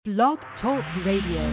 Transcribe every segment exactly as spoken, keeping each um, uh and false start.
Blog Talk Radio.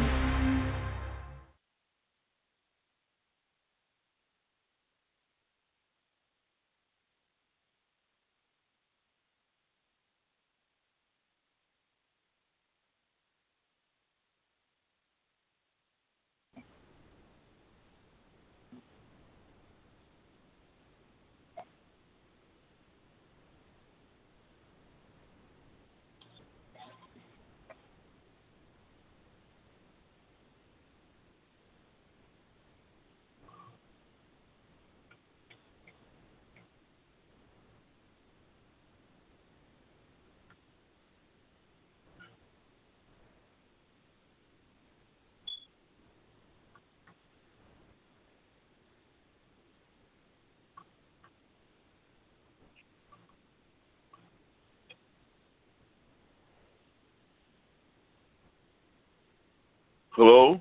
Hello?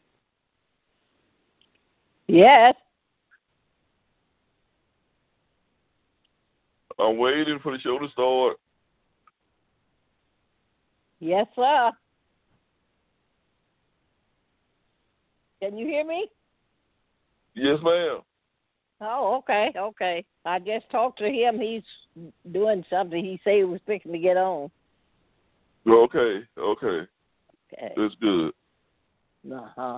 Yes. I'm waiting for the show to start. Yes, sir. Can you hear me? Yes, ma'am. Oh, okay, okay. I just talked to him. He's doing something. He said he was fixing to get on. Okay, okay. Okay. That's good. Uh-huh.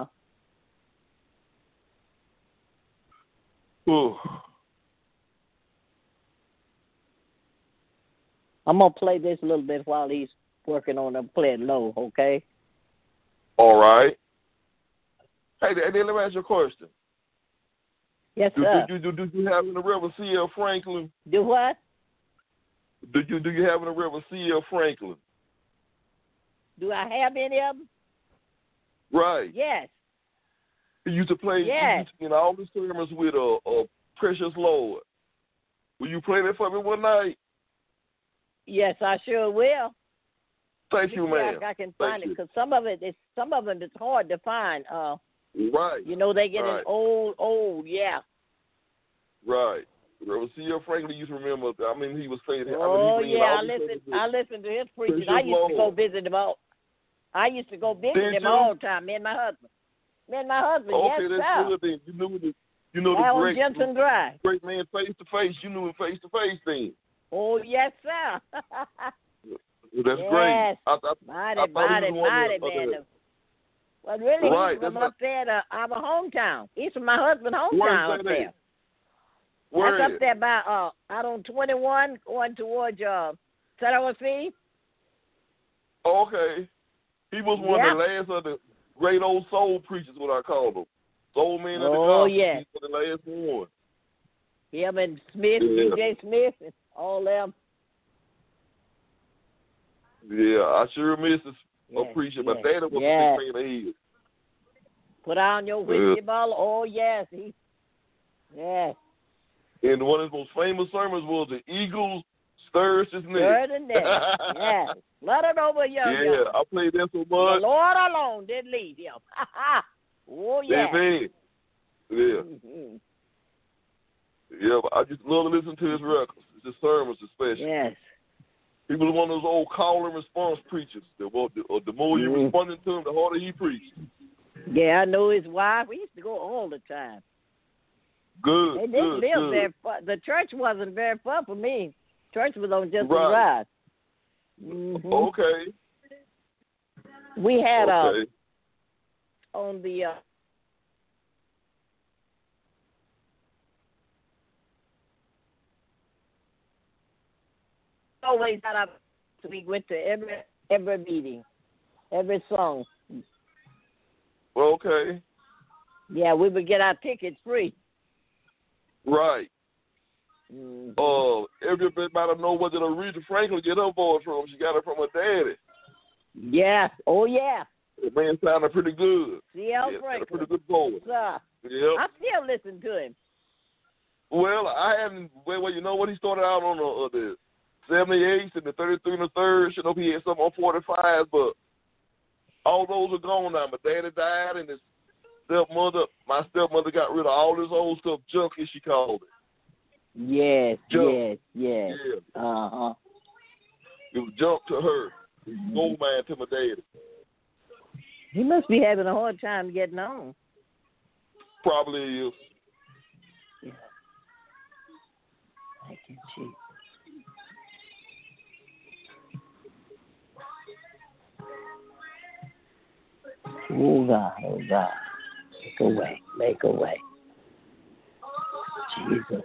Whew. I'm going to play this a little bit while he's working on it. Play it low, okay? All right. Hey, and then let me ask you a question. Yes, Do, sir. do, do, do, do you have in the river C L Franklin? Do what? Do you do you have in the river C L Franklin? Do I have any of them? Right. Yes. He used to play Yes. used to, you know, all the sermons with a, a precious Lord. Will you play that for me one night? Yes, I sure will. Thank you, ma'am. I can Thank find you. it because some of it is some of them is hard to find. Uh, Right. you know they get right. old, old. Yeah. Right. Reverend C L Franklin used to remember. I mean, he was saying. Oh I mean, he yeah, I all these listen. things with I listen to his preaching. Precious I used to go Lord. visit him all. I used to go visit Did him you? all the time. Me and my husband. Me and my husband. Okay, yes, that's sir. good. Then you knew the you know That the on great Jensen Drive. great man face to face. You knew him face to face then. Oh yes, sir. Well, that's yes. great. I, I, mighty, I thought mighty, he was one mighty of the, man. uh, Well, really, right, he's from that's up there, to our hometown. He's from my husband's hometown Where's up that there. at? Where That's is? up there by uh out on twenty-one, going towards uh Tennessee. Okay. He was one Yeah. of the last of the great old soul preachers, what I call them. Soul men of the Oh, gospel. yeah. He's the last one. Him and Smith, Yeah. D J Smith, and all them. Yeah, I sure miss this Yes, a preacher. yes, My daddy was yes. a big fan of his. Put on your whiskey bottle. Oh yes, he. Yes. And one of his most famous sermons was the eagle stirs his neck. Stir the neck. Yes. Let it over young. Yeah, young. I played that so The much. Lord alone did lead him. Oh yeah. Amen. Yeah. Mm-hmm. Yeah, but I just love to listen to his records, his sermons especially. Yes. He was one of those old call and response preachers. The, the, the more you Mm. responded to him, the harder he preached. Yeah, I know his wife. We used to go all the time. Good, They didn't good, live good. very far. The church wasn't very far from me. Church was on just Right. a ride. Mm-hmm. Okay. We had okay. uh on the uh, always had our we went to every every meeting, every song. Okay. Yeah, we would get our tickets free. Right. Mm-hmm. Uh, everybody know where did Aretha Franklin get her voice from? She got it from her daddy. Yeah. Oh yeah. The man sounded pretty good. C L Yeah, Franklin. a pretty good voice. Sir. Yep. I still listen to him. Well, I hadn't. Well, well, you know what? He started out on the, uh, the seventy-eights and the thirty-three and the third. You know, he had some on forty-five, but all those are gone now. My daddy died, and his stepmother, my stepmother, got rid of all this old stuff, junk, as she called it. Yes. Junk. Yes. Yes. Yeah. Uh huh. It was junk to her. It was gold mine to my daddy. He must be having a hard time getting on. Probably is. Yeah. Thank you, Jesus. Oh God, oh God. Make a way, make a way. Jesus.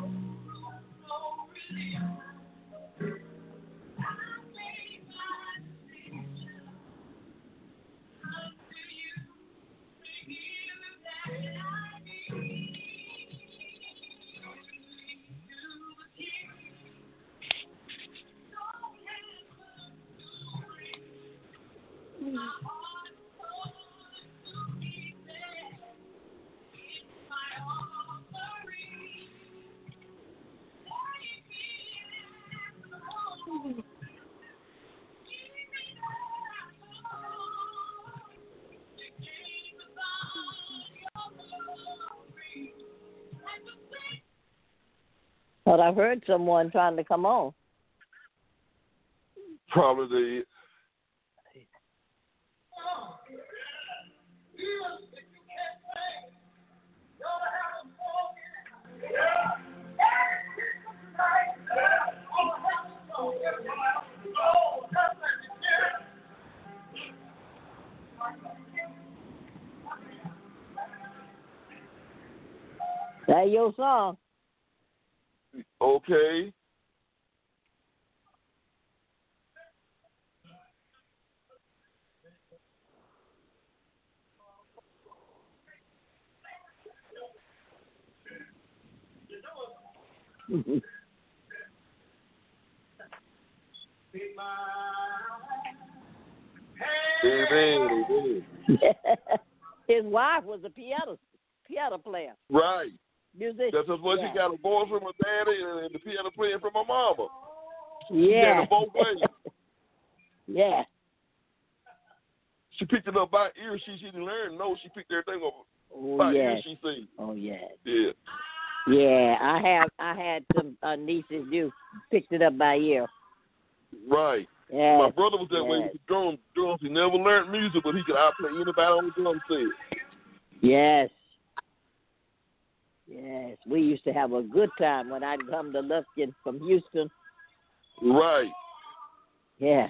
But I heard someone trying to come on. Probably did. That your song? Okay. Amen. Amen. His wife was a piano piano player. Right. Musician. That's just what yeah. she got a voice from her daddy and the piano playing from her mama. Yeah. She got it both ways. Yeah. She picked it up by ear. She she didn't learn. No, she picked everything up Oh by yeah. ear. She sing. Oh yeah. Yeah. Yeah. I have I had some uh, nieces who picked it up by ear. Right. Yeah. My brother was that yes. way with the drums. Drums. He never learned music, but he could outplay anybody on the drum set. Yes. Yes. We used to have a good time when I'd come to Lufkin from Houston. Right. Yeah.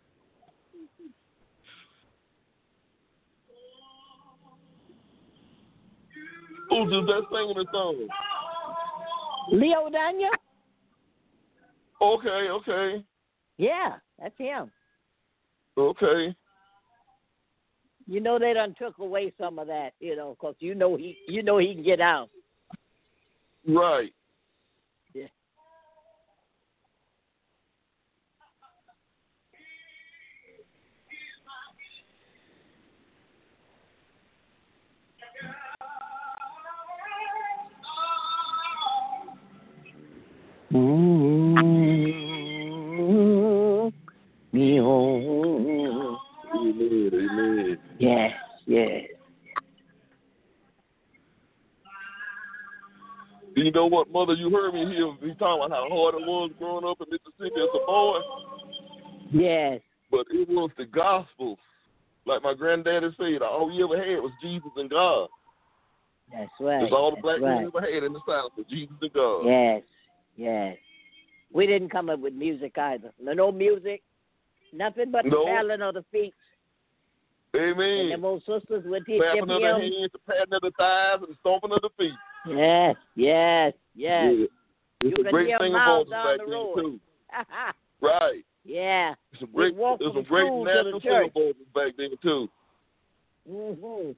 Who's just that singing the song? Leo Daniel? Okay, okay, Yeah, that's him. okay. You know they done took away some of that, you know, 'cause you know he, you know he can get out. Right. Yeah. Mm-hmm. Me home. Amen, amen. Yes, yes. You know what, Mother? You heard me here. He talking about how hard it was growing up in Mississippi as a boy. Yes. But it was the gospel. Like my granddaddy said, all we ever had was Jesus and God. That's right. That's all the That's black right. people ever had in the South was Jesus and God. Yes, yes. We didn't come up with music either. No, no music. Nothing but No. the paddling of the feet. Amen. And them old sisters would teach Clapping them of the hymns. hands, the patting of the thighs, and the stomping of the feet. Yes, yes, yes. Yeah. You It's a could great hear thing miles about down back the then, road. too. Right. Yeah. There's some great, We'd walk there's from some great school to national the church. singer voices back then, too. Mm-hmm.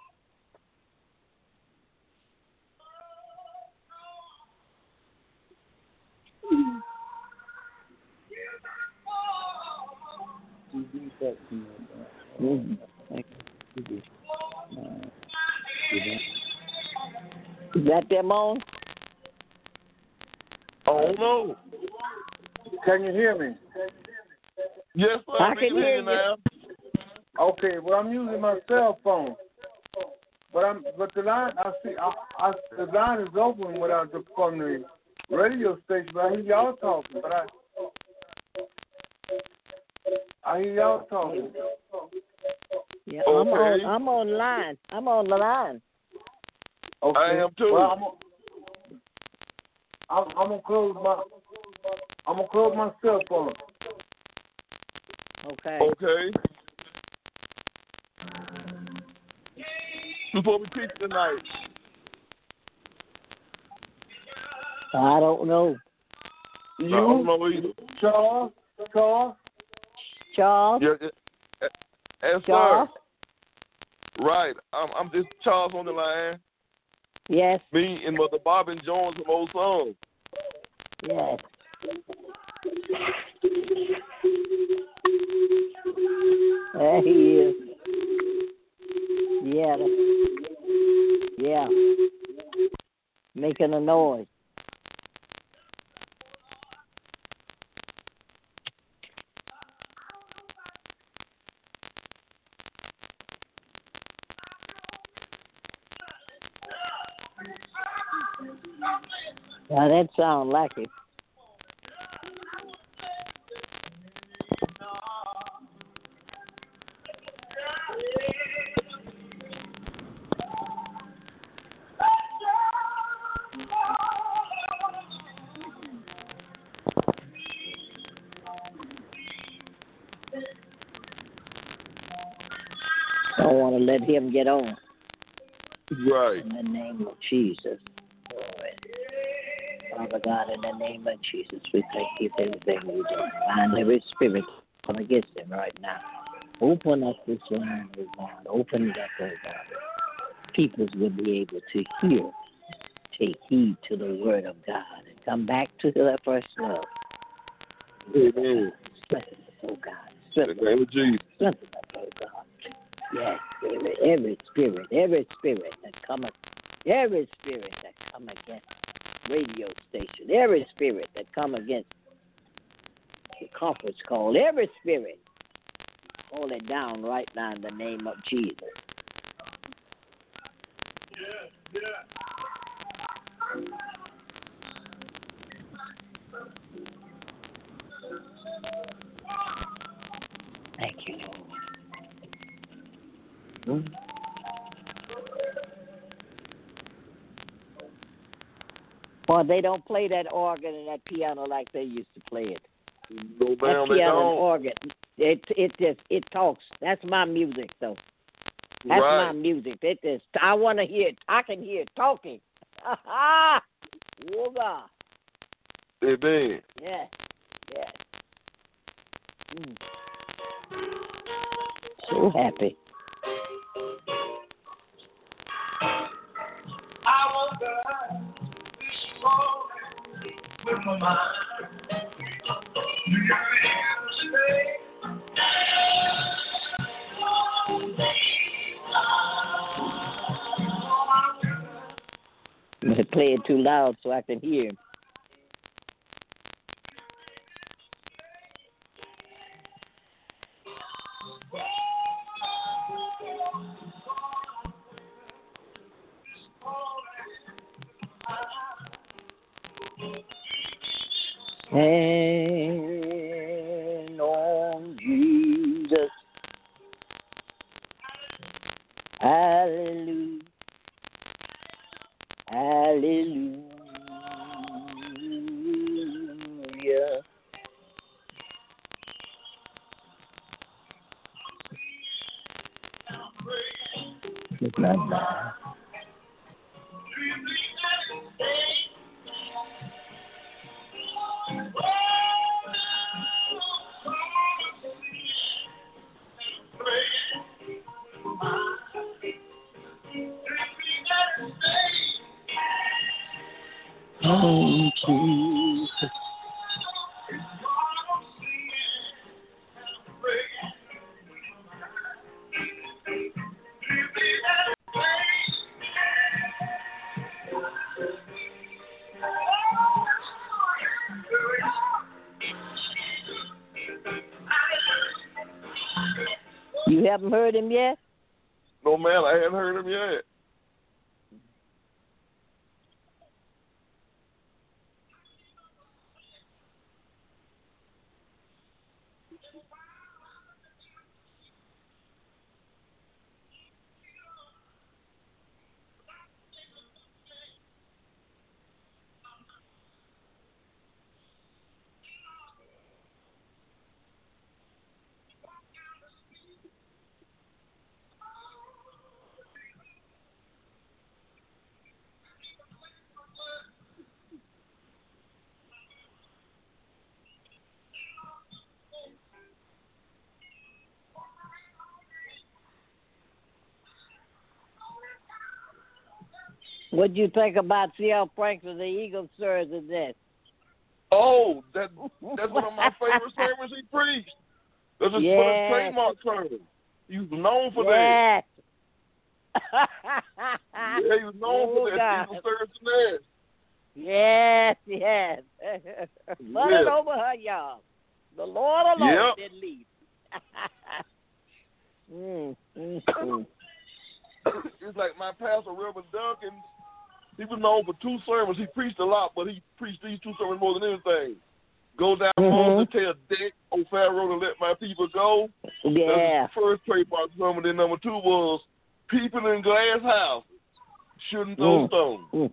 Mm-hmm. Is that them on? Oh, no. Can you hear me? Yes, sir. I I can hear you. now. Okay, well I'm using my cell phone, but I'm but the line I see I, I the line is open without the from the radio station. But I hear y'all talking, but I I hear y'all talking. Yeah, Yeah, I'm on. I'm on the line. I'm on the line. Okay. I am too. Well, I'm, I'm, I'm gonna close my. I'm gonna close my cell phone. Okay. Okay. Before we teach tonight. I don't know. You, I don't know either. Charles, Charles, Charles. Yeah, yeah. Yes, Charles. sir. Right. I'm, I'm just Charles on the line. Yes. Me and Mother Bobbin Jones from Old Song. Yes. There he is. Yeah. Yeah. Making a noise. Now that sounds like it. Don't want to let him get on. Right. In the name of Jesus. Father God, in the name of Jesus, we thank you for everything you do. Bind every spirit come against him right now. Open up this line, oh God. Open it up, oh God. People will be able to hear, take heed to the word of God, and come back to their first love. Amen. Strengthen us, oh God. Strengthen In the name of Jesus. Strengthen us, oh God. Yes, spirit, every spirit, every spirit that cometh, every spirit that come against radio station, every spirit that come against the conference call, every spirit, hold it down right now in the name of Jesus. Yeah, yeah. Thank you, Lord. Hmm? Well, they don't play that organ and that piano like they used to play it. No, ma'am, that they piano don't. and organ, it it just it talks. That's my music, though. That's right. my music. It just I want to hear it. I can hear it talking. Ah, oh God. Amen. Yes, yes. Mm. So happy. I woke up this morning with my mind. They play it too loud so I can hear him. And on Jesus, hallelujah, hallelujah. It's not bad. Oh, Jesus. You haven't heard him yet? No, man, I haven't heard him yet. What do you think about C L Franklin, the Eagle Stirs and this? Oh, that that's one of my favorite sermons he preached. That's his, yes. one of his trademark sermons. He was known for yes. that. Yeah, he was known oh, for that. God. Eagle Stirs and this. Yes, yes. Run yes. it over her, y'all. The Lord alone yep. did lead. mm, mm, mm. It's like my pastor, Reverend Duncan. He was known for two sermons. He preached a lot, but he preached these two sermons more than anything. Go down mm-hmm. Moses, tell Dick on Pharaoh to let my people go. Yeah. That's the first trademark sermon. Then number two was people in glass houses shouldn't throw mm. stones. Mm.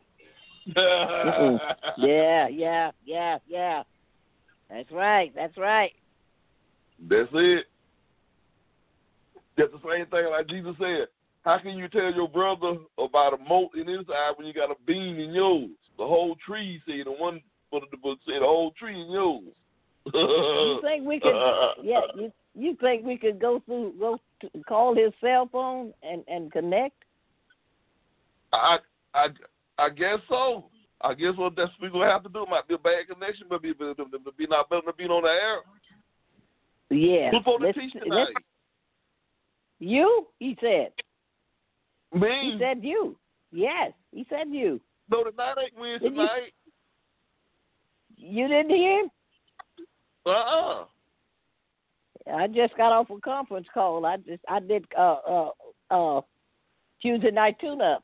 yeah, yeah, yeah, yeah. That's right. That's right. That's it. That's the same thing like Jesus said. How can you tell your brother about a mote in his eye when you got a beam in yours? The whole tree said, the one for the book said, the whole tree in yours. You think we could? Yeah, you you think we could go through, go to, call his cell phone and, and connect? I I I guess so. I guess what that's what we're gonna have to do. It might be a bad connection, but be be, be not better than being on the air. Yeah. Who's supposed to teach tonight? You? He said. Me? He said you. Yes, he said you. No, tonight ain't Wednesday Did night. You, you didn't hear? Uh-uh. I just got off a conference call. I just I did uh uh uh Tuesday night tune up.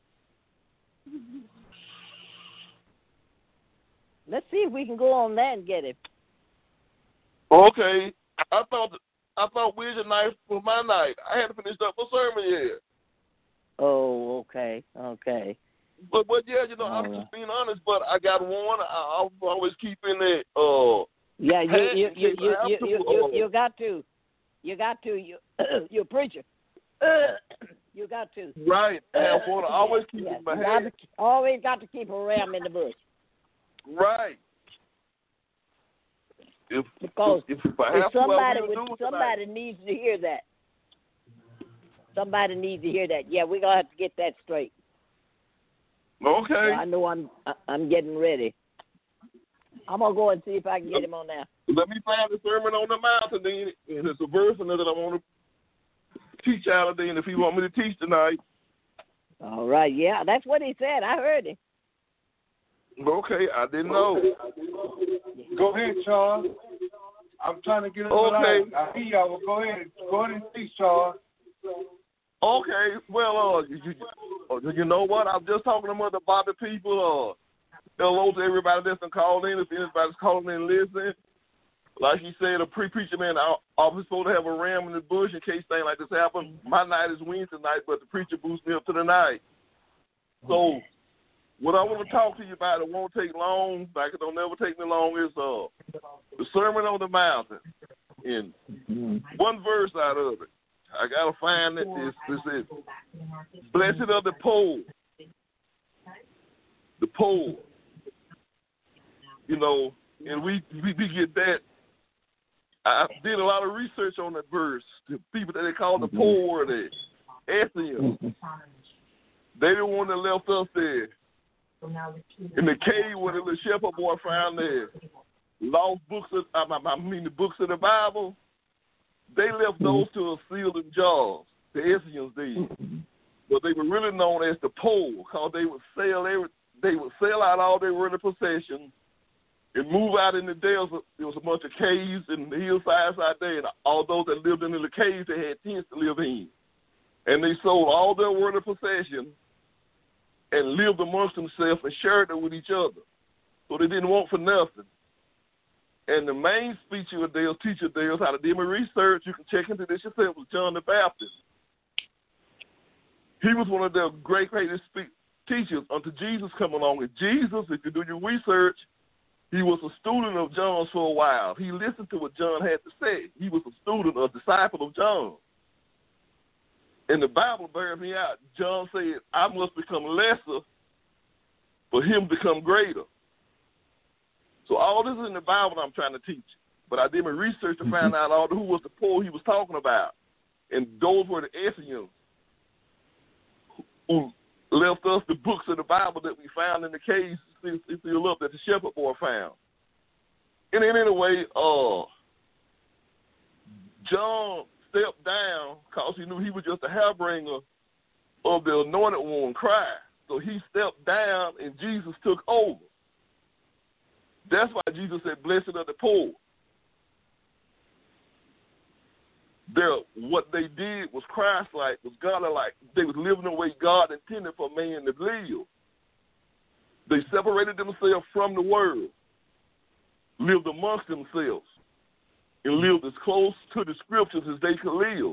Let's see if we can go on that and get it. Okay. I thought I thought Wednesday night was my night. I hadn't finished up my sermon yet. Oh, okay, okay. But but yeah, you know, All I'm right. just being honest. But I got one. I, I'm always keeping it. Uh, yeah, you you you you you, you, you, you, uh, you got to, you got to. You you're a preacher. You got to. Right. I have one. I always keep yeah, it in my you got head. to, always got to keep a ram in the bush. Right. If Because if, if, I if have somebody to, would, do somebody needs to hear that. Somebody needs to hear that. Yeah, we're gonna have to get that straight. Okay. So I know I'm I'm getting ready. I'm gonna go and see if I can get him on now. Let me find the Sermon on the Mountain then, and it's a verse in there that I want to teach out of then if you want me to teach tonight. All right, yeah, that's what he said. I heard him. Okay, I didn't know. Go ahead, Charles. I'm trying to get it Okay. line. I hear y'all. Well, go ahead. Go ahead and teach, Charles. Okay, well, uh, you, you, you know what? I'm just talking to Mother Bobby people. Uh, hello to everybody that's been called in. If anybody's calling in and listening, like you said, a pre-preacher man, I, I'm supposed to have a ram in the bush in case things like this happen. My night is Wednesday night, but the preacher boosts me up to the night. So, what I want to talk to you about, it won't take long, like it don't never take me long, is uh, the Sermon on the Mountain. And one verse out of it. I gotta find it. This this is blessed are the poor. The poor. You know, and we, we we get that. I did a lot of research on that verse. The people that they call the poor, the Essenes, they the one that left us there in the cave where the little shepherd boy found the lost books of I mean the books of the Bible. They left those to us sealed in jars. The Essenes did, but they were really known as the poor because they would sell every, they would sell out all their worldly possessions and move out in the desert. There was a bunch of caves and the hillsides out there, and all those that lived in the caves they had tents to live in, and they sold all their worldly possessions and lived amongst themselves and shared it with each other. So they didn't want for nothing. And the main speaker of theirs, teacher of theirs, how to do my research, you can check into this yourself, was John the Baptist. He was one of their great, greatest speak- teachers until Jesus come along. And Jesus, if you do your research, he was a student of John's for a while. He listened to what John had to say. He was a student, a disciple of John. And the Bible bears me out. John said, I must become lesser for him to become greater. So all this is in the Bible I'm trying to teach. But I did my research to find out all the, who was the poor he was talking about. And those were the Essenes who left us the books of the Bible that we found in the cave sealed up that the shepherd boy found. And then anyway, uh, John stepped down because he knew he was just a harbinger of the anointed one, Christ. So he stepped down and Jesus took over. That's why Jesus said, blessed are the poor. Their, what they did was Christ-like, was God-like. They was living the way God intended for man to live. They separated themselves from the world, lived amongst themselves, and lived as close to the scriptures as they could live.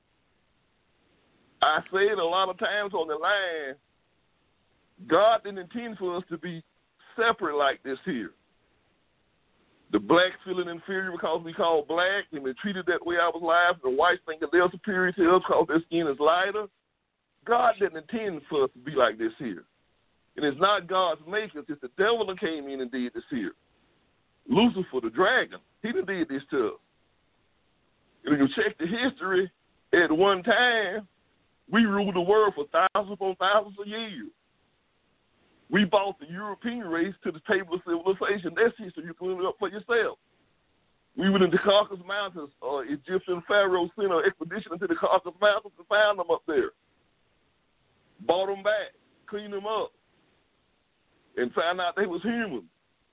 I said a lot of times on the line, God didn't intend for us to be separate like this here. The blacks feeling inferior because we call black and been treated that way our lives. The whites thinking they're superior to us because their skin is lighter. God didn't intend for us to be like this here. And it's not God's makers. It's the devil that came in and did this here. Lucifer, the dragon, he done did this to us. And if you check the history, at one time, we ruled the world for thousands upon thousands of years. We brought the European race to the table of civilization. That's history. You can look it up for yourself. We went into Caucasus Mountains. Uh, Egyptian pharaohs sent an expedition into the Caucasus Mountains and found them up there. Brought them back, cleaned them up, and found out they was human.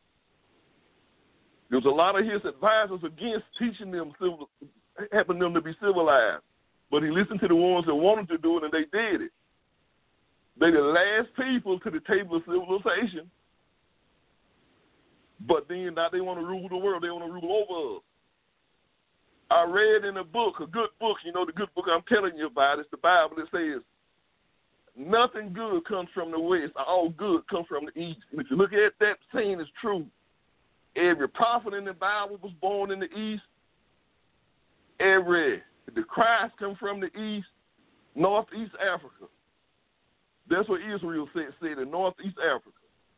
There was a lot of his advisors against teaching them, civil, helping them to be civilized. But he listened to the ones that wanted to do it, and they did it. They the last people to the table of civilization. But then now they want to rule the world. They want to rule over us. I read in a book, a good book, you know, the good book I'm telling you about, it's the Bible. It says, nothing good comes from the west. All good comes from the east. And if you look at that saying, it's true. Every prophet in the Bible was born in the east. Every, the Christ come from the east, northeast Africa. That's what Israel said, said in northeast Africa.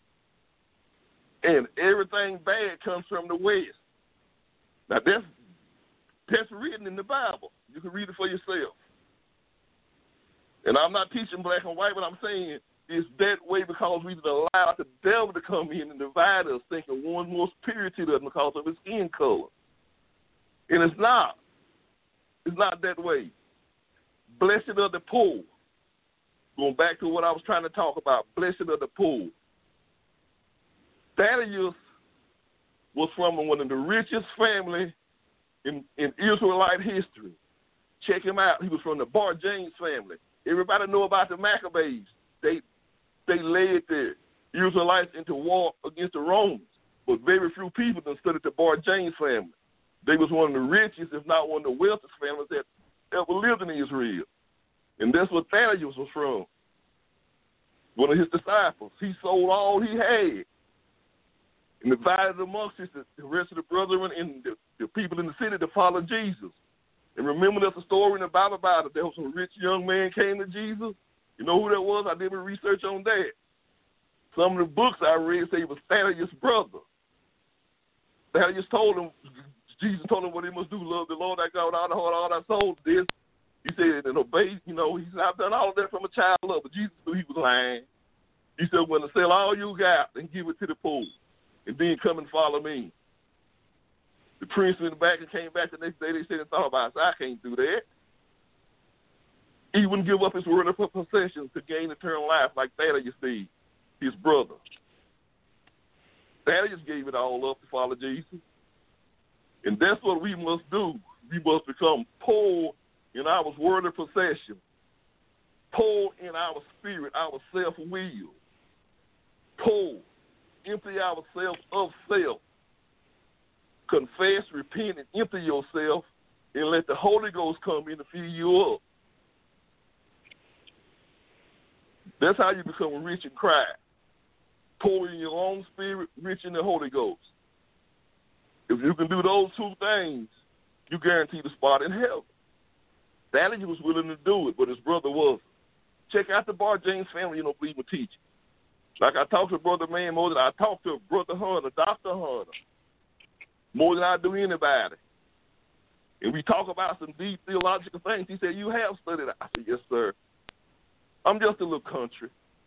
And everything bad comes from the west. Now, that's, that's written in the Bible. You can read it for yourself. And I'm not teaching black and white, but I'm saying it's that way because we've allowed the devil to come in and divide us, thinking one more superior to the other because of his skin color. And it's not. It's not that way. Blessed are the poor. Going back to what I was trying to talk about, blessed are the poor. Thaddeus was from one of the richest families in, in Israelite history. Check him out. He was from the Bar James family. Everybody know about the Maccabees. They they led the Israelites into war against the Romans, but very few people that studied the Bar James family. They was one of the richest, if not one of the wealthiest families that ever lived in Israel. And that's what Thaddeus was from. One of his disciples. He sold all he had and divided amongst his, the rest of the brethren and the, the people in the city to follow Jesus. And remember there's a story in the Bible about it. There was a rich young man came to Jesus. You know who that was? I did my research on that. Some of the books I read say he was Thaddeus' brother. Thaddeus told him, Jesus told him what he must do, love the Lord thy God with all the heart, all thy soul. This, he said, and obey, you know, he said, I've done all of that from a child love. But Jesus knew he was lying. He said, well, sell all you got and give it to the poor, and then come and follow me. The prince went back and came back the next day. They said and thought about it. I can't do that. He wouldn't give up his word of possessions to gain eternal life like Thaddeus did, his brother. Thaddeus gave it all up to follow Jesus. And that's what we must do. We must become poor in our word of possession, poor in our spirit, our self-will, poor, empty ourselves of self, confess, repent, and empty yourself, and let the Holy Ghost come in to fill you up. That's how you become rich in Christ. Poor in your own spirit, rich in the Holy Ghost. If you can do those two things, you guarantee the spot in heaven. Thaddeus was willing to do it, but his brother wasn't. Check out the Bar James family, you don't believe my teaching. Like I talked to Brother Man more than I talked to Brother Hunter, Doctor Hunter, more than I do anybody. And we talk about some deep theological things. He said, you have studied it. I said, yes, sir. I'm just a little country.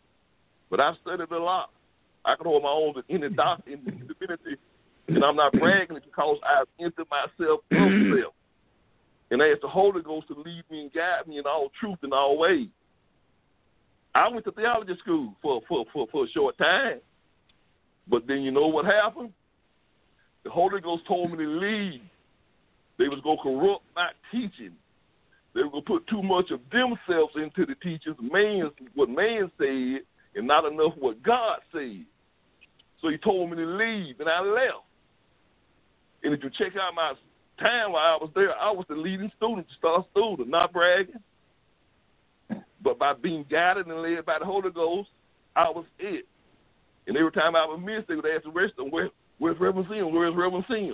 But I've studied a lot. I can hold my own in the doctrine, in the divinity, and I'm not bragging because I've emptied myself of self. And I asked the Holy Ghost to lead me and guide me in all truth and all ways. I went to theology school for, for, for, for a short time. But then you know what happened? The Holy Ghost told me to leave. They was going to corrupt my teaching. They were going to put too much of themselves into the teachings, man, what man said, and not enough what God said. So he told me to leave, and I left. And if you check out my time while I was there, I was the leading student, star student, not bragging. But by being guided and led by the Holy Ghost, I was it. And every time I would miss, they would ask the rest of them, Where, where's Reverend Sim? Where's Reverend Sim?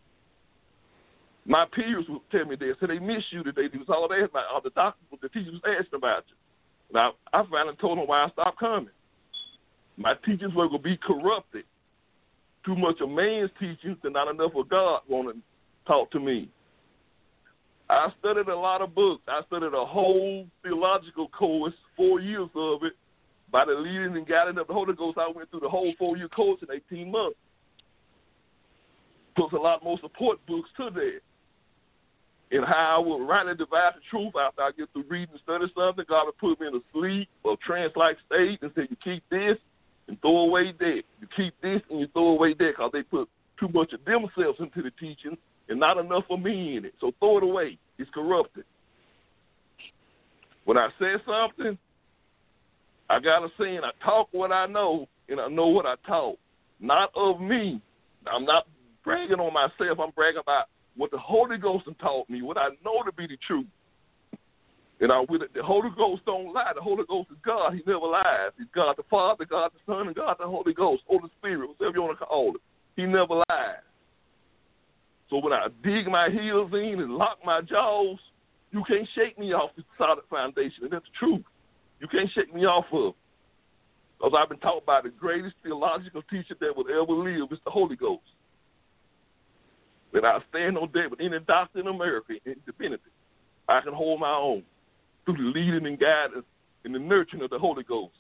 My peers would tell me this. So they miss you today. They was all they asked about. All the doctors, the teachers was asking about you. Now, I finally told them why I stopped coming. My teachings were going to be corrupted. Too much of man's teachings and not enough of God wanting to talk to me. I studied a lot of books. I studied a whole theological course, four years of it. By the leading and guiding of the Holy Ghost, I went through the whole four-year course in eighteen months. Plus a lot more support books to that. And how I would rightly divide the truth after I get through reading and study something, God would put me in a sleep or trance-like state and say, you keep this and throw away that. You keep this and you throw away that because they put too much of themselves into the teaching and not enough of me in it. So throw it away. It's corrupted. When I say something, I got a saying, I talk what I know and I know what I talk. Not of me. I'm not bragging on myself. I'm bragging about what the Holy Ghost has taught me, what I know to be the truth. And I, with it, the Holy Ghost don't lie. The Holy Ghost is God. He never lies. He's God the Father, God the Son, and God the Holy Ghost, Holy Spirit, whatever you want to call it. He never lies. So when I dig my heels in and lock my jaws, you can't shake me off the solid foundation. And that's the truth. You can't shake me off of. Because I've been taught by the greatest theological teacher that would ever live. It's the Holy Ghost. And I stand on that with any doctor in America, in divinity. I can hold my own through the leading and guidance and the nurturing of the Holy Ghost.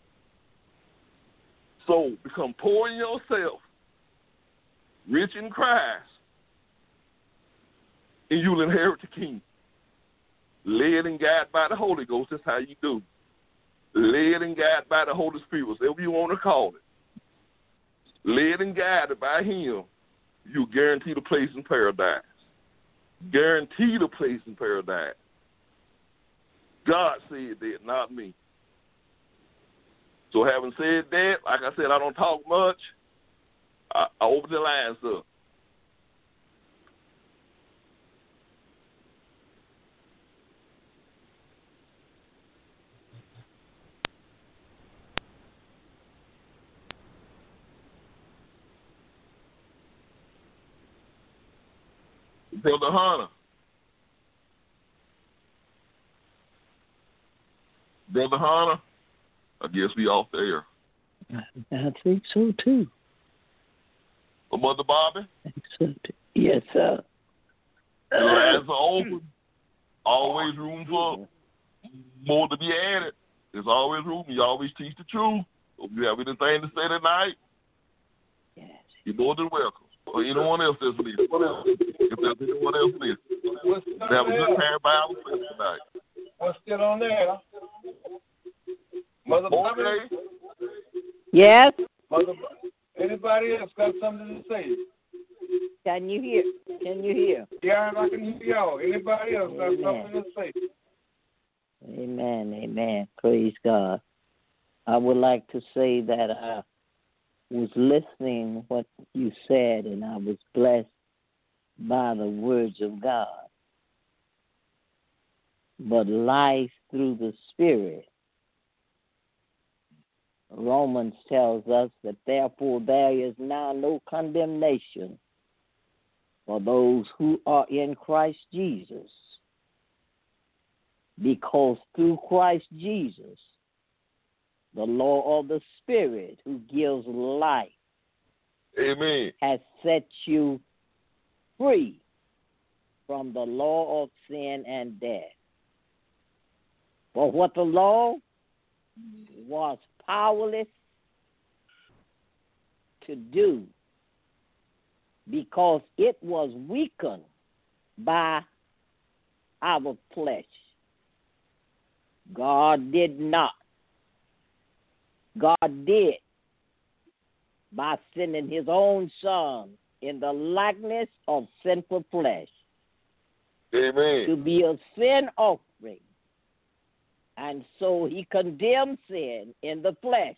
So become poor in yourself, rich in Christ, and you'll inherit the kingdom. Led and guided by the Holy Ghost, that's how you do. Led and guided by the Holy Spirit, whatever you want to call it. Led and guided by Him, you guarantee the place in paradise. Guarantee the place in paradise. God said that, not me. So having said that, like I said, I don't talk much. I, I open the lines up. Brother Hunter. Brother Hunter, I guess we off the air. I think so, too. But Mother Bobby? I think so, too. Yes, sir. The lines are open. Always room for more to be added. There's always room. You always teach the truth. If you have anything to say tonight, yes, you're more than welcome. Or anyone else that's listening. If there's anyone else listening. Have a good time Bible study tonight. What's still on there? Mother Bobby? Okay. yes. Mother, anybody else got something to say? Can you hear? Can you hear? Yeah, I can hear y'all. Anybody else got Amen. something to say? Amen, amen. Praise God. I would like to say that I was listening what you said, and I was blessed by the words of God. But life through the Spirit. Romans tells us that therefore there is now no condemnation for those who are in Christ Jesus. Because through Christ Jesus, the law of the Spirit who gives life, Amen, has set you free from the law of sin and death. For what the law was powerless to do because it was weakened by our flesh. God did not. God did by sending his own son in the likeness of sinful flesh. Amen. To be a sin offering. And so he condemned sin in the flesh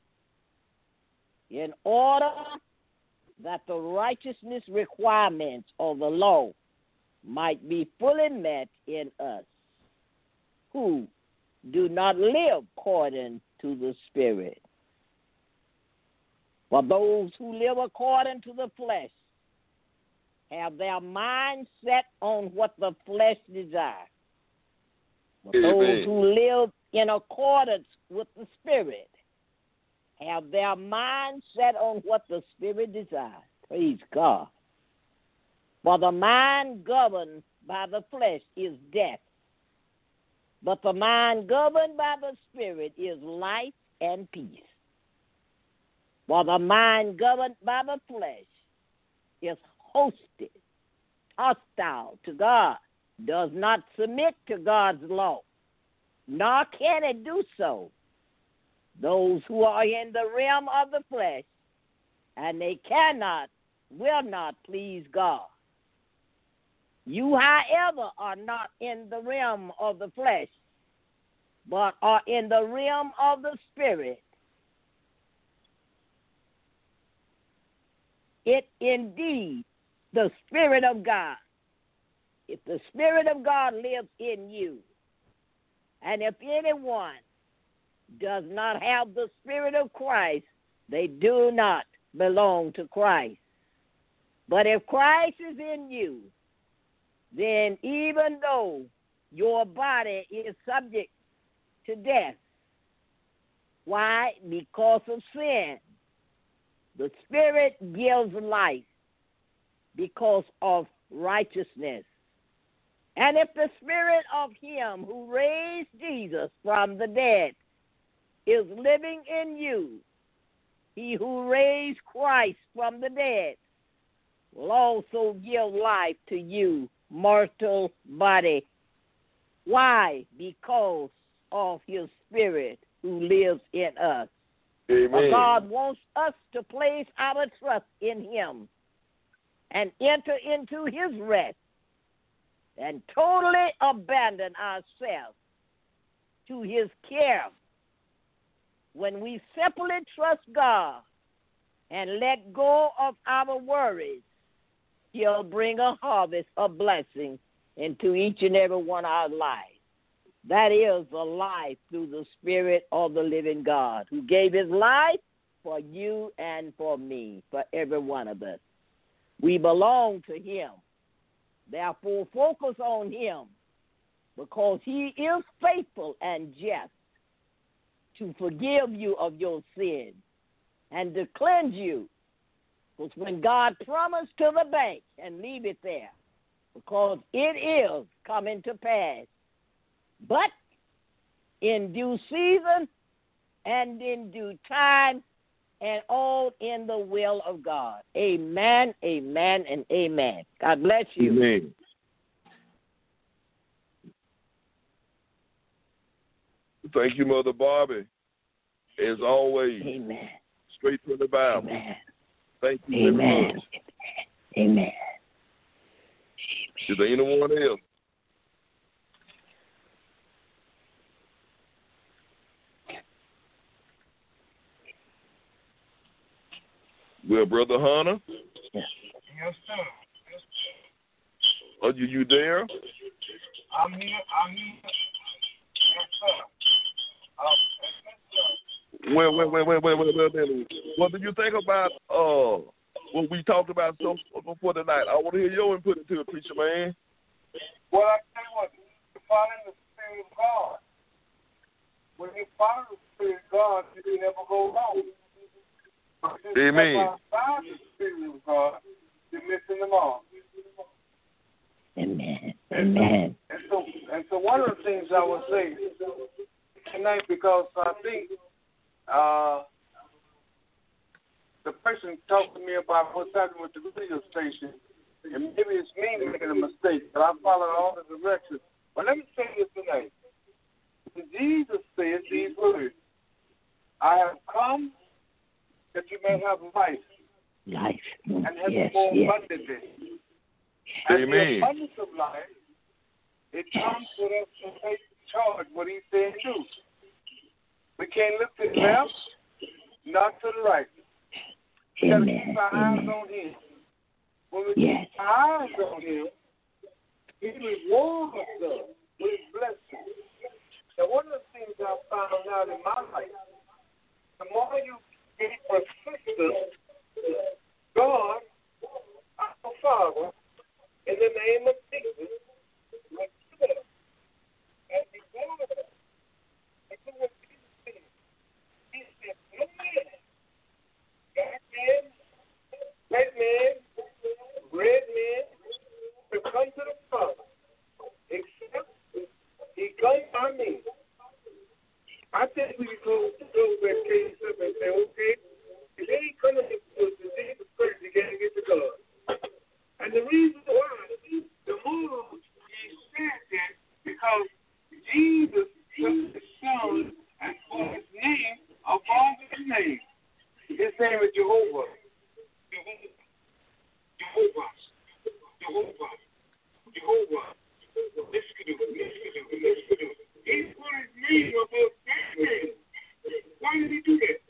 in order that the righteousness requirements of the law might be fully met in us who do not live according to the Spirit. For those who live according to the flesh have their mind set on what the flesh desires. But those who live in accordance with the Spirit have their mind set on what the Spirit desires. Praise God. For the mind governed by the flesh is death, but the mind governed by the Spirit is life and peace. For the mind governed by the flesh is hosted, hostile to God, does not submit to God's law, nor can it do so. Those who are in the realm of the flesh, and they cannot, will not please God. You, however, are not in the realm of the flesh, but are in the realm of the Spirit. It indeed, the Spirit of God. If the Spirit of God lives in you, and if anyone does not have the Spirit of Christ, they do not belong to Christ. But if Christ is in you, then even though your body is subject to death, why? Because of sin. The Spirit gives life because of righteousness. And if the Spirit of him who raised Jesus from the dead is living in you, he who raised Christ from the dead will also give life to you, mortal body. Why? Because of his Spirit who lives in us. Amen. But God wants us to place our trust in him and enter into his rest and totally abandon ourselves to his care. When we simply trust God and let go of our worries, he'll bring a harvest of blessing into each and every one of our lives. That is the life through the Spirit of the living God, who gave his life for you and for me, for every one of us. We belong to him. Therefore, focus on him, because he is faithful and just to forgive you of your sin and to cleanse you. Because when God promised to the bank, and leave it there, because it is coming to pass, but in due season and in due time, and all in the will of God. Amen, amen, and amen. God bless you. Amen. Thank you, Mother Barbie. As always, amen. Straight from the Bible. Amen. Thank you amen. very much. Amen. Is there anyone else? Well, Brother Hunter? Yes. Yes, sir. Yes, Are you, you there? I'm here. I'm here. Yes, sir. Um, yes, sir. Well, wait, wait, wait, wait, wait, wait, wait. What do you think about uh what we talked about so before tonight? I want to hear your input into it, preacher man. Well, I tell you what, you follow the Spirit of God. When you follow the Spirit of God, you never go wrong. Amen. Outside the Spirit of God, you're missing them all. Amen. Amen. And so, and so, one of the things I would say tonight, because I think uh, the person talked to me about what's happening with the radio station, and maybe it's me making a mistake, but I followed all the directions. But let me say this tonight. Jesus says these words, I have come that you may have life. Life. And have Yes, it more yes. abundantly. And Amen. the abundance of life, it comes with us to take charge what he said do. We can't look to the Yes. left, not to the right. We got to Amen. keep our eyes Amen. on him. When we Yes. keep our eyes on him, he rewards us with his blessings. Now, one of the things I found out in my life, the more you get persistent, God, our Father, in the name of Jesus, will give us and reward us. And do what Jesus said. He said, no man, black man, white man, red man, to come to the Father, except he comes by me. I think we can go to those that case up and say, okay, if they ain't coming to Jesus Christ, you got to get to God. And the reason why, the more he said that, because Jesus took his son and put his name above his name. His name is Jehovah. Jehovah. Jehovah. Jehovah. Jehovah. This could do, this could do, this could do. He put his name above that name. Why did he do that?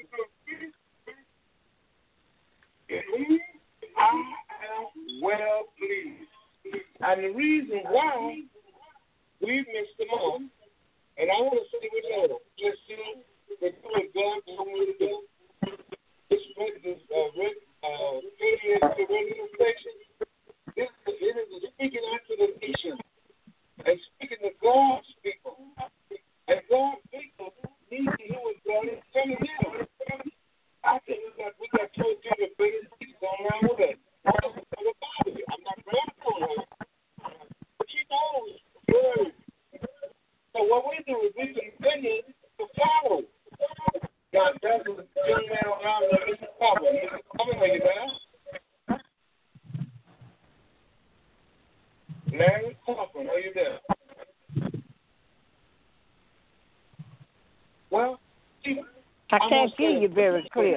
In whom I am well pleased. And the reason why we missed them all, and I want to say which order. Just see the what God told me to do. This this uh, red, uh, radio radio station. This it is speaking out to the nation and speaking to God's people. And God's people need to hear what God is telling them. I think we got we got told you the biggest things going around with us. I'm not glad for her. But she knows the word. So what we do is we continue to follow. God, that's what the young man around there is following. He's coming with you, man. Larry Coughlin, are you there? Well, see, I can't hear you very clear.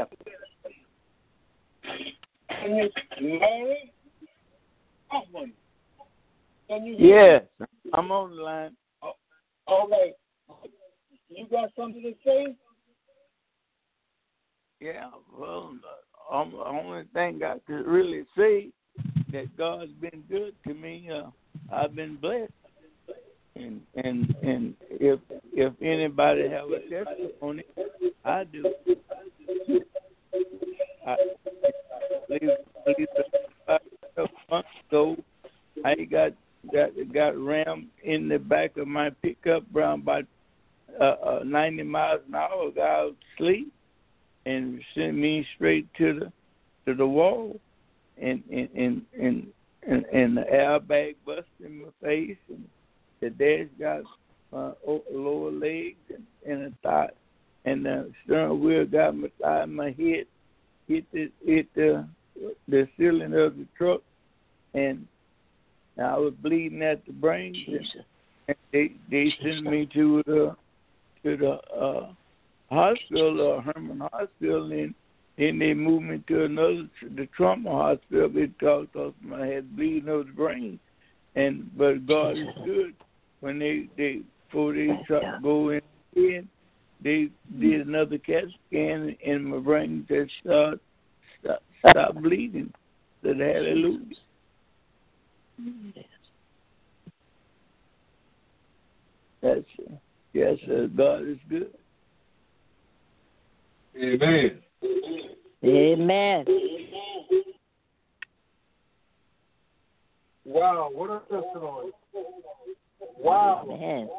Can you, Larry Coughlin? Can you Yes, I'm on the line. Oh, all right. You got something to say? Yeah, well, um, the only thing I could really say that God's been good to me. Uh, I've been blessed, and and and if if anybody have a testimony, I do. I believe, believe about a month ago, I got got got rammed in the back of my pickup around about uh, uh, ninety miles an hour. Got out of sleep and sent me straight to the to the wall, and and and and, and, and the airbag busted in my face, and the dash got my lower legs and, and a thigh, and the steering wheel got my thigh, my head hit the hit the the ceiling of the truck, and I was bleeding at the brain. And they they sent me to the to the uh, hospital, or Herman Hospital, and then they moved me to another, the trauma hospital, because I had bleeding of the brain. And but God is good. When they they before they try to go in, in, they did another CAT scan, and my brain just uh, stopped, stopped bleeding. So hallelujah. That's yes, uh, God is good. Amen. Amen. Wow, what a testimony. Wow. Amen.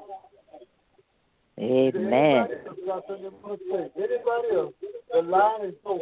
Amen. Anybody else got something to say? Anybody else? The line is open.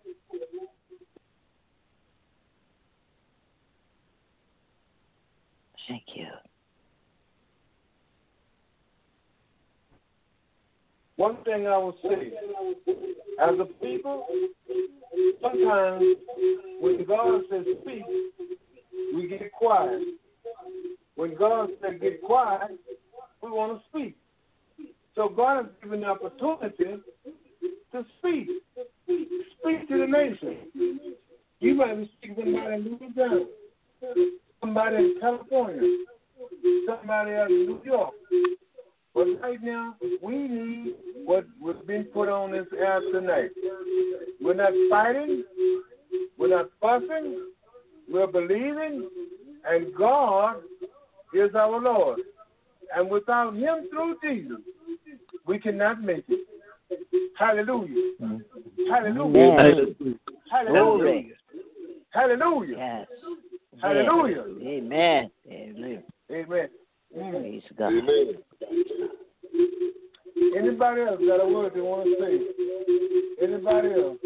Thank you. one thing I would say, as a people, sometimes when God says speak, we get quiet. When God says get quiet, we want to speak. So God has given the opportunity to speak. Speak to the nation. You might be speaking to somebody in Louisiana, somebody in California, somebody out in New York. But right now, we need what was being put on this air tonight. We're not fighting. We're not fussing. We're believing. And God is our Lord. And without Him through Jesus, we cannot make it. Hallelujah. Hallelujah. Amen. Hallelujah. Hallelujah. Yes. Hallelujah. Amen. Amen. Amen. Praise God. Amen. Anybody else got a word they want to say? Anybody else?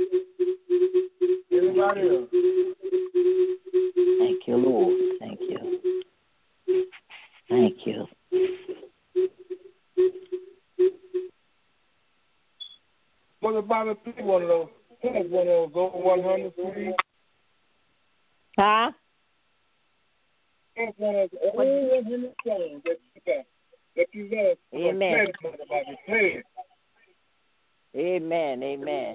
Anybody else? Thank you, Lord. Thank you. Thank you. Mother Bobby, please one of those. Take one of those over one hundred, please. Huh? Take one of those over one hundred songs that you got. That you love. Amen. Play it, Mother Bobby. Play it. Amen. Amen.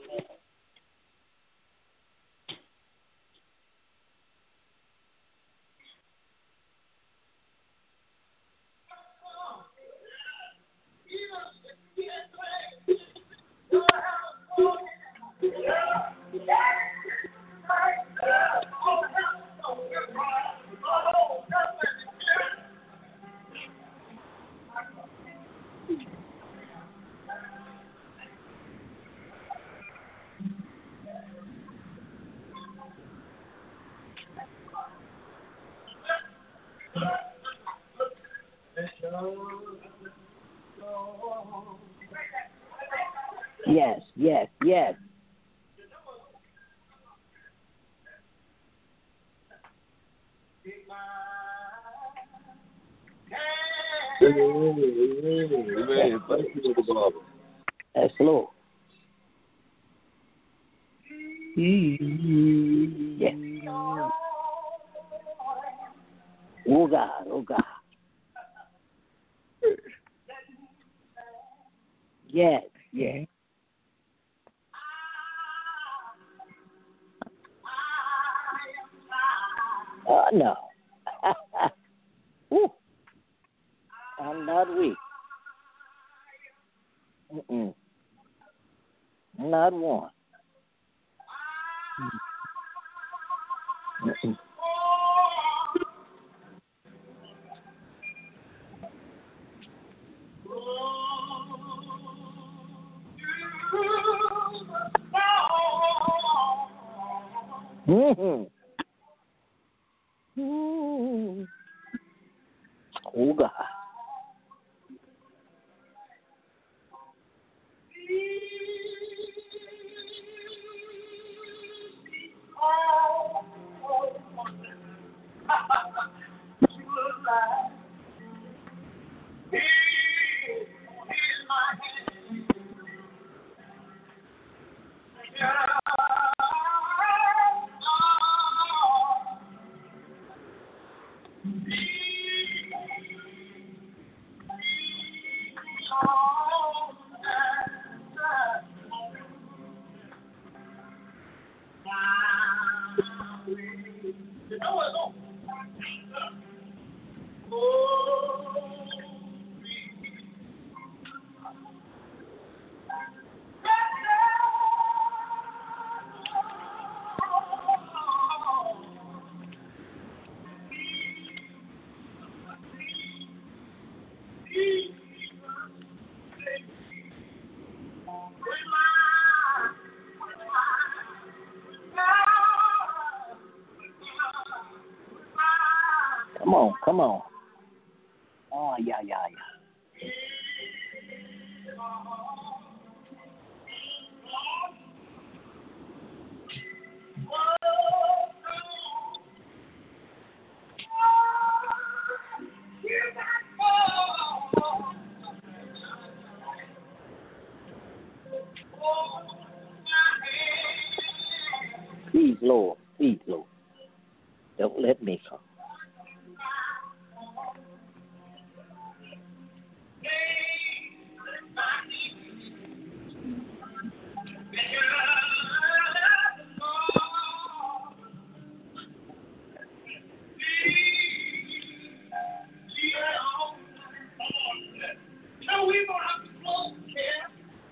Yes, yes, yes. Amen. Thank you, Mother Barbara. Yes, Lord. Yes. Oh God, oh God. Yes, yes. Oh no. Woo. I'm not weak. Mm-mm. Not one. Mm-mm. Mm-hmm. Mm-hmm. Oh God. Come on, come on. Oh, yeah, yeah, yeah. Lord. Please, Lord. Don't let me come. No, we don't have to close the care.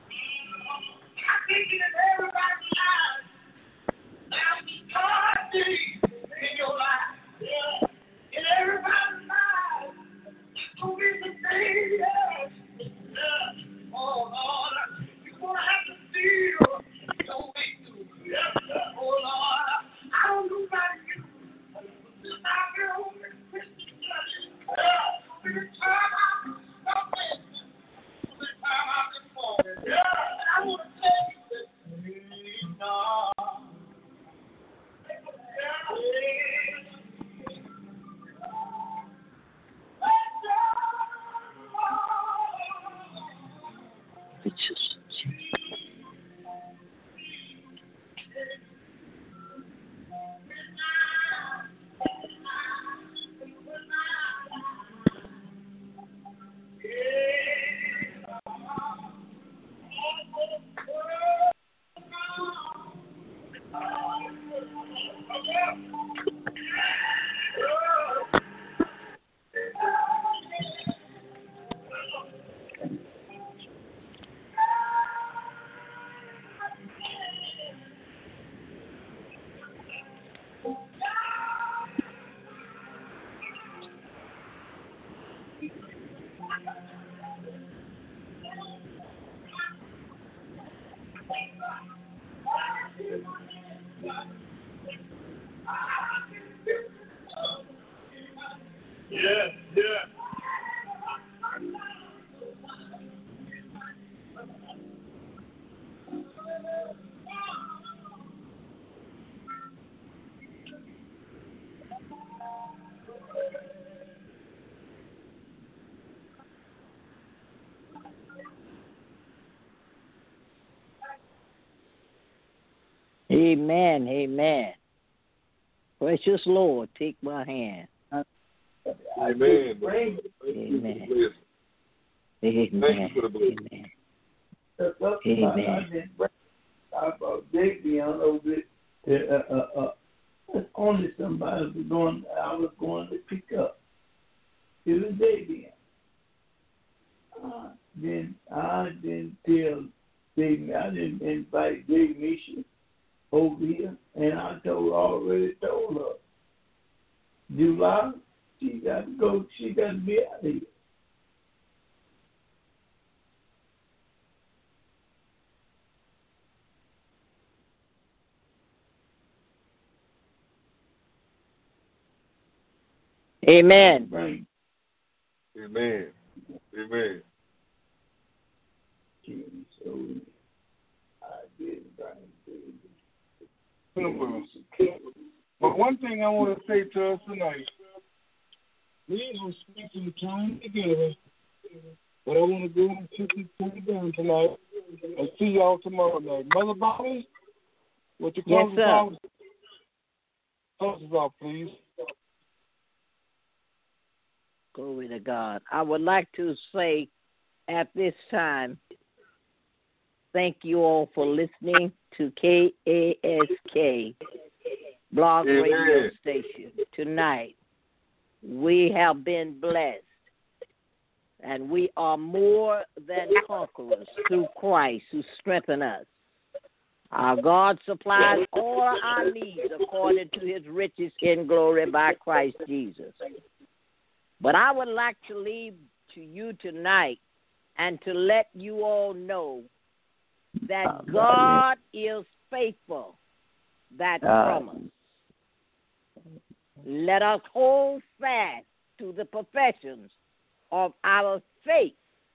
I think it in everybody's life. Now, God did in your life. Yeah. In everybody's life. So we can say yes. Yeah. Oh, Lord. You're going to have to feel your way through. Yeah. Oh, Lord. I don't know about you. Since I've been on this Christian journey. Yeah. Every time I stop it. I want to tell you this. No. It's just Yeah, yeah. Amen, amen. Precious Lord, take my hand. Amen. Amen. Amen. Amen. Thank you for the blessing. Amen. Amen. I brought Davey on over it. Uh, uh, uh, only somebody was going. I was going to pick up. It was Davey. Uh, then I didn't tell Davey. I didn't invite Davey Misha over here, and I told already told her July she got to go. She got to be out of here. Amen. Right. Amen. Amen. So I did right. But one thing I want to say to us tonight, we ain't going to spend some time together, but I want to go and put this thing down tonight and see y'all tomorrow night. Mother Bobby, what you call Yes, sir. Close us off, please. Glory to God. I would like to say at this time, thank you all for listening to K A S K Blog Amen. Radio Station tonight. We have been blessed, and we are more than conquerors through Christ who strengthens us. Our God supplies all our needs according to his riches in glory by Christ Jesus. But I would like to leave to you tonight and to let you all know that God is faithful, that promise. Let us hold fast to the professions of our faith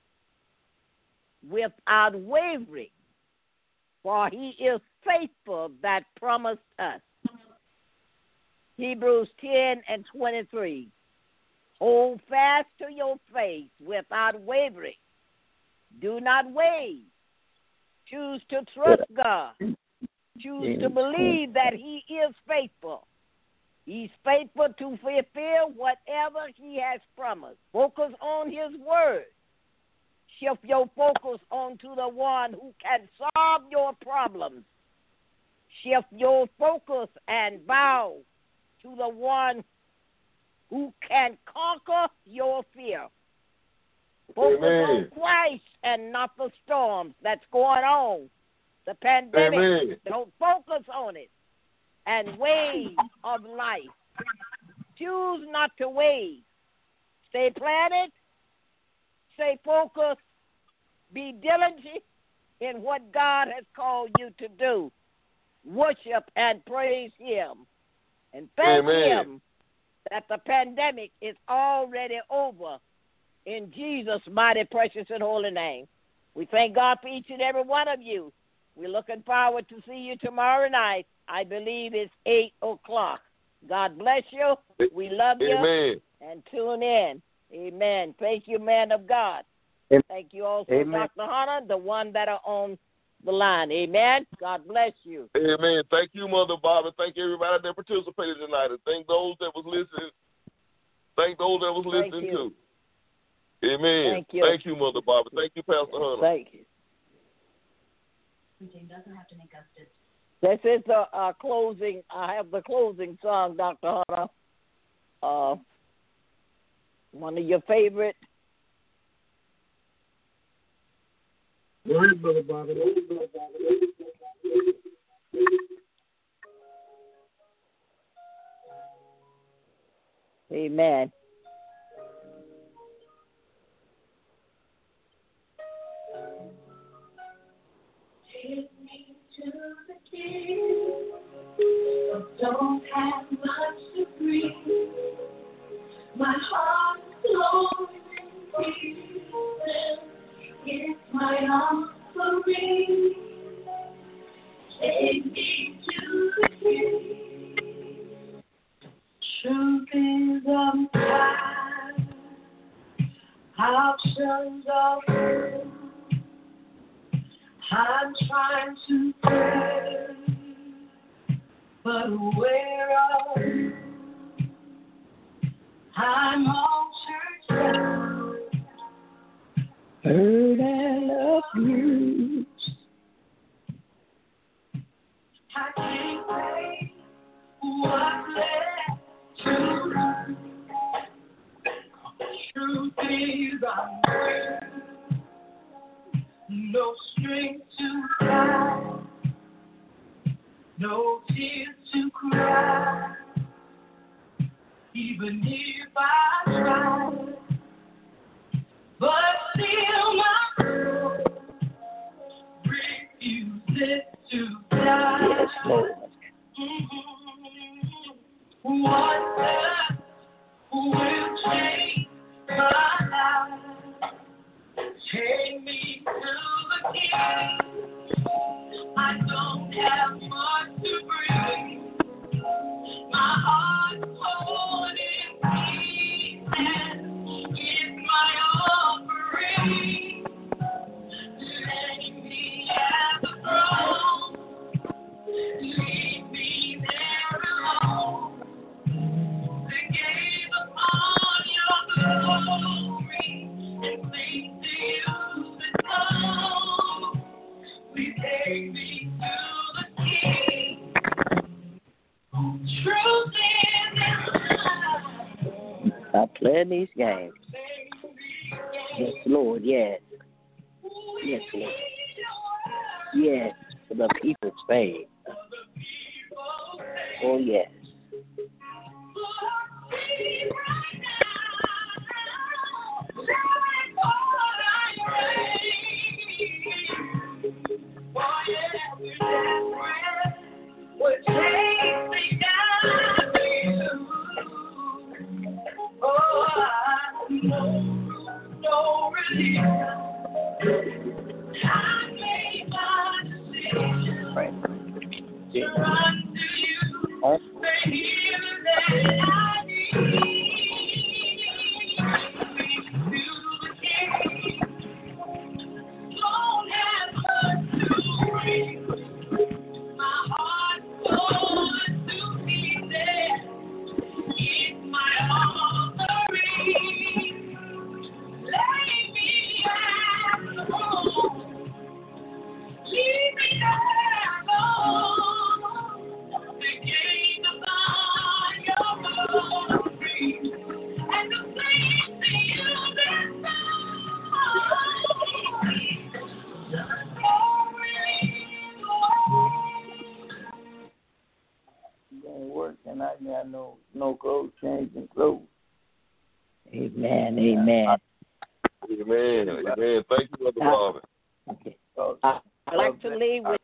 without wavering, for he is faithful that promised us. Hebrews ten and twenty-three. Hold fast to your faith without wavering. Do not waver. Choose to trust God. choose Yes. to believe that he is faithful. He's faithful to fulfill whatever he has promised. Focus on his word. Shift your focus onto the one who can solve your problems. Shift your focus and bow to the one who can conquer your fear. Focus Amen. on Christ and not the storms that's going on. The pandemic, Amen. don't focus on it. And waves of life. Choose not to wave. Stay planted. Stay focused. Be diligent in what God has called you to do. Worship and praise him. And thank Amen. him that the pandemic is already over. In Jesus' mighty, precious, and holy name. We thank God for each and every one of you. We're looking forward to see you tomorrow night. I believe it's eight o'clock. God bless you. We love you. Amen. And tune in. Amen. Thank you, man of God. Amen. Thank you also, Amen. Doctor Hunter, the one that are on the line. Amen. God bless you. Amen. Thank you, Mother Barbara. Thank everybody that participated tonight. And thank those that was listening. Thank those that was Thank listening you. too. Amen. Thank you. Thank you, Mother Barbara. Thank you, Pastor Hunter. Thank you. This is the uh, closing. I have the closing song, Doctor Hunter. Uh, one of your favorite. Go ahead, Brother Bobby. Go ahead, Brother Bobby. Amen. Take me to the king. Don't have much to bring. My heart is flowing in pieces. It's my offering. Take me to the king. Truth is unkind. Options are full. I'm trying to pray, but where are you? I'm all church out, hurt and abused. I can't say what's left to do. Truth is untrue. No strength to cry, no tears to cry, even if I try, but still my soul refuses to die. Yes, Lord. Mm-hmm. What else will change my life? Take me to the king. I don't have much to bring. My heart's torn in pieces. It's my offering. Lay me at the throne. Leave me there alone. To gaze upon your glory and sing to you the song. Please take me to the king. Truth is in life. Stop playing these games. Yes, Lord. Yes. Yes, Lord. Yes, for the people's faith. Oh, yes. Right. Yeah. Oh. My heart work, and I got no no clothes, changing clothes. Amen. Amen. Amen. Amen. Thank you, Brother Marvin. Okay. I, I'd like to leave with